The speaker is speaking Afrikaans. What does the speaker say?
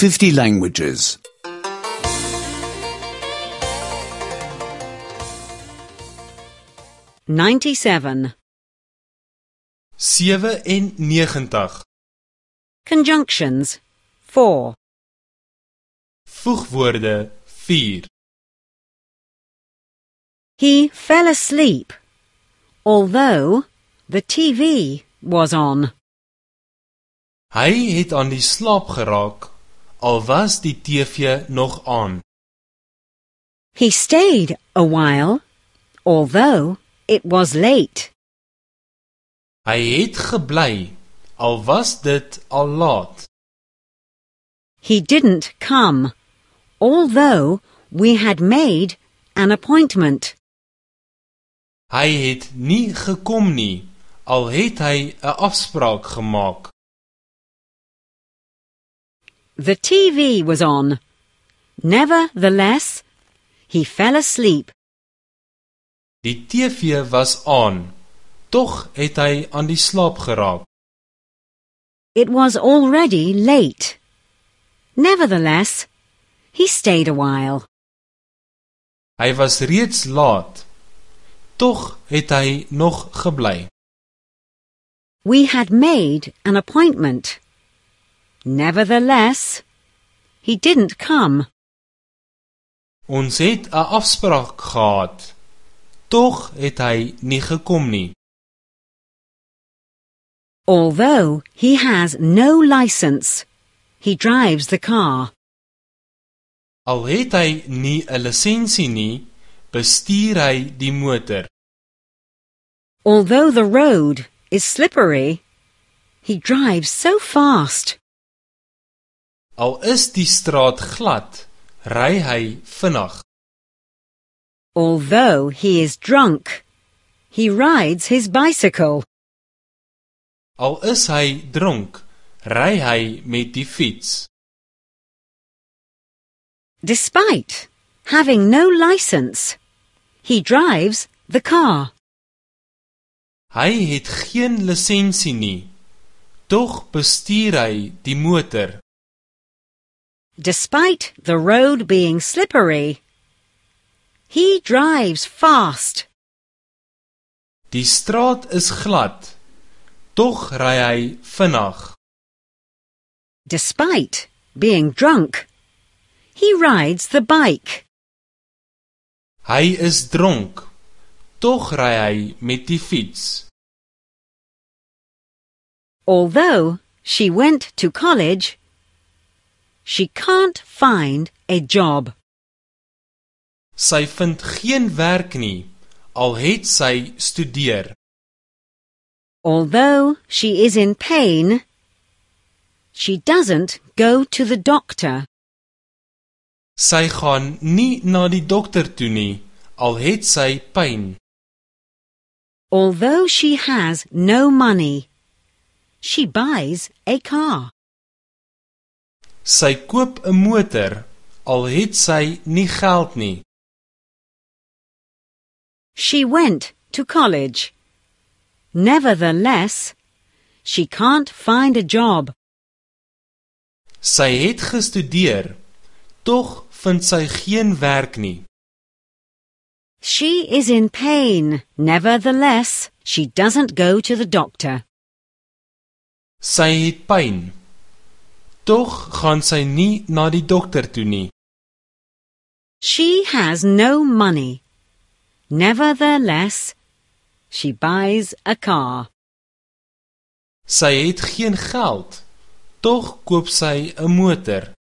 50 languages. 97. 97. Conjunctions 4. Voegwoorde 4. He fell asleep, although the TV was on. Hy het aan die slaap geraak, al was die TV nog aan. He stayed a while, although it was late. Hy het gebly, al was dit al laat. He didn't come, although we had made an appointment. Hy het nie gekom nie, al het hy 'n afspraak gemaak. The TV was on. Nevertheless, he fell asleep. Die TV was aan, tog het hy aan die slaap geraak. It was already late. Nevertheless, he stayed a while. Hy was reeds laat, tog het hy nog gebly. We had made an appointment. Nevertheless, he didn't come. Ons het 'n afspraak gehad, tog het hy nie gekom nie. Although he has no license, he drives the car. Al het hy nie 'n lisensie nie, bestuur hy die motor. Although the road is slippery, he drives so fast. Al is die straat glad, ry hy vinnig. Although he is drunk, he rides his bicycle. Al is hy dronk, ry hy met die fiets. Despite having no license, he drives the car. Hy het geen lisensie nie, tog bestuur hy die motor. Despite the road being slippery, he drives fast. Die straat is glad, tog ry hy vinnig. Despite being drunk, he rides the bike. Hy is dronk, tog ry hy met die fiets. Although she went to college, she can't find a job. Sy vind geen werk nie, al het sy studeer. Although she is in pain, she doesn't go to the doctor. Sy gaan nie na die dokter toe nie, al het sy pyn. Although she has no money, she buys a car. Sy koop 'n motor, al het sy nie geld nie. She went to college. Nevertheless, she can't find a job. Sy het gestudeer, tog vind sy geen werk nie. She is in pain. Nevertheless, she doesn't go to the doctor. Sy het pyn, tog gaan sy nie na die dokter toe nie. She has no money. Nevertheless, she buys a car. Sy het geen geld, tog koop sy 'n motor.